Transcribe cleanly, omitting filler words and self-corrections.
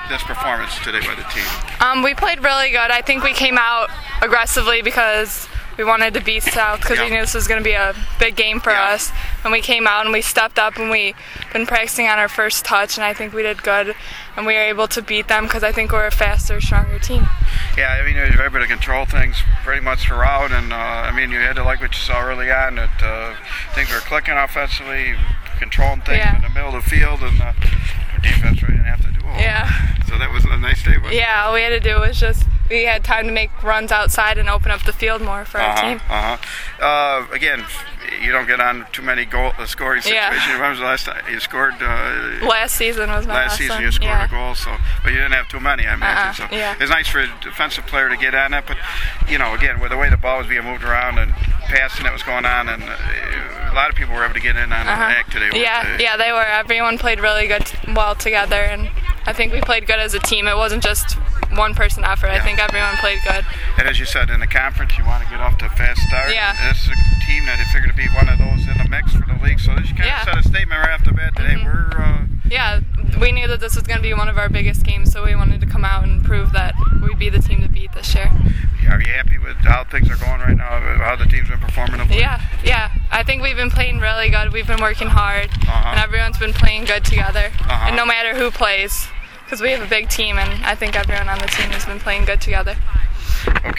this performance today by the team? We played really good. I think we came out aggressively because we wanted to beat South because we knew this was going to be a big game for us. And we came out and we stepped up and we've been practicing on our first touch, and I think we did good. And we were able to beat them because I think we're a faster, stronger team. Yeah, I mean, you were able to control things pretty much throughout, and I mean, you had to like what you saw early on, that things were clicking offensively, controlling things in the middle of the field, and defense really didn't have to do all. So that was a nice day. All we had to do was just, we had time to make runs outside and open up the field more for our team. Again, you don't get on too many scoring situations. When was the last time you scored? Last season was my last season. one. You scored a goal, but you didn't have too many, I imagine. So it's nice for a defensive player to get on that. But again, with the way the ball was being moved around and passing that was going on, and a lot of people were able to get in on the act today. Yeah, they were. Everyone played really well together, and I think we played good as a team. It wasn't just one person effort. I think everyone played good. And as you said, in the conference, you want to get off to a fast start. And this is a team that they figured to be one of those in the mix for the league. So they just kind of set a statement right off the bat today. We knew that this was going to be one of our biggest games, so we wanted to come out and prove that we'd be the team to beat this year. Are you happy with how things are going right now, how the team's been performing? Yeah. I think we've been playing really good. We've been working hard, and everyone's been playing good together. And no matter who plays, because we have a big team, and I think everyone on the team has been playing good together. Okay.